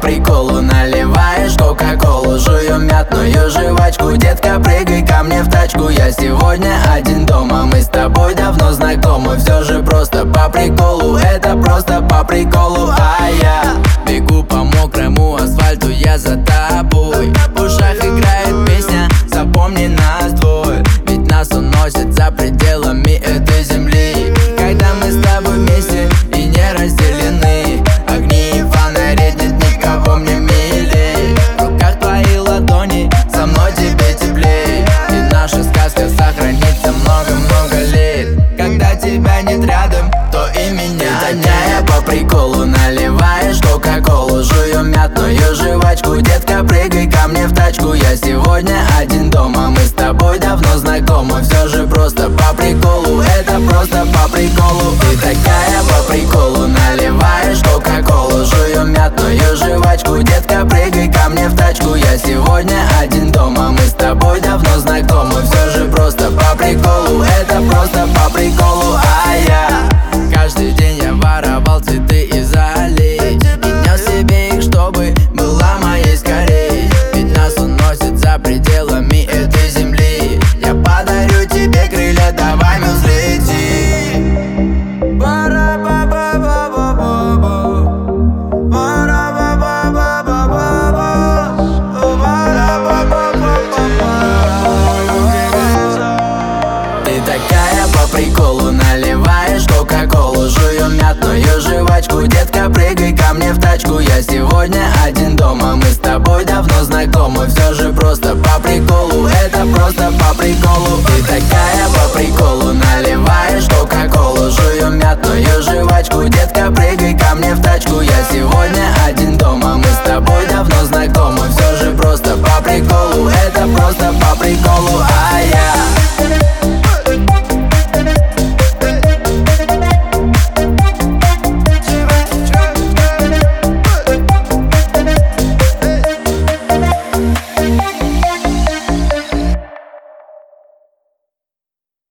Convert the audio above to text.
приколу наливаешь кока-колу, жую мятную жвачку. Детка, прыгай ко мне в тачку. Я сегодня один дома, мы с тобой давно знакомы. Все же просто по приколу, это просто по приколу. А я бегу по мокрому асфальту, я за тобой. В ушах играет песня, запомни нас двое. Ведь нас уносит за пределами этой земли. Когда мы с тобой вместе и не разделены, огни и фонари, нет никого мне милей. В руках твои ладони, со мной тебе теплей. И наша сказка сохранится много-много лет. Когда тебя нет рядом, то и меня нет. Такая по приколу наливаешь кока-колу, жую мятную жвачку. Детка, прыгай ко мне в тачку. Я сегодня один дома, мы с тобой давно знакомы. Все же просто по приколу, это просто по приколу. Ты такая по приколу наливаешь кока-колу, жую мятную жвачку. Детка, прыгай ко мне в тачку. Я сегодня один дома, мы с тобой давно знакомы. Все же просто по приколу, это просто по приколу. А я каждый день я воровал цветы из аллей и нес себе их, чтобы была моей скорей. Ведь нас уносит за пределами этой земли. Я подарю тебе крылья, давай мы взлетим. Ты такая по приколу наливаешь кока-колу, жую мятную жвачку. Детка, прыгай ко мне в тачку. Я сегодня один дома, мы с тобой давно знакомы. Все же просто по приколу, это просто по приколу. Ты такая по приколу наливаешь кока-колу, жую мятную жвачку. Детка, прыгай ко мне в тачку. Я сегодня один дома, мы с тобой давно знакомы. Все же просто по приколу, это просто по приколу. А я